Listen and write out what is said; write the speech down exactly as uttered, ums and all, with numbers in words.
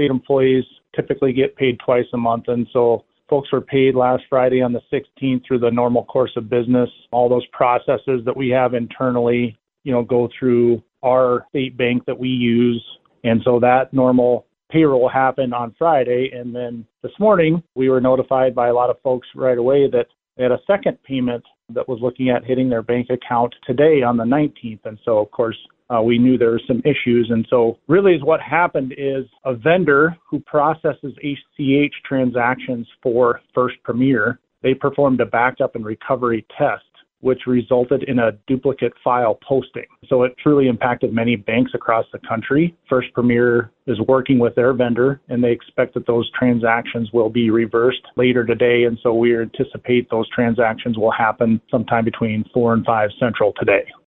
state employees typically get paid twice a month, and so folks were paid last Friday on the sixteenth through the normal course of business. All those processes that we have internally, you know, go through our state bank that we use, and so that normal payroll happened on Friday, and then this morning we were notified by a lot of folks right away that they had a second payment that was looking at hitting their bank account today on the nineteenth, and so of course uh, we knew there were some issues, and so really is what happened is a vendor who processes A C H transactions for First Premier, they performed a backup and recovery test, which resulted in a duplicate file posting. So it truly impacted many banks across the country. First Premier is working with their vendor, and they expect that those transactions will be reversed later today. And so we anticipate those transactions will happen sometime between four and five Central today.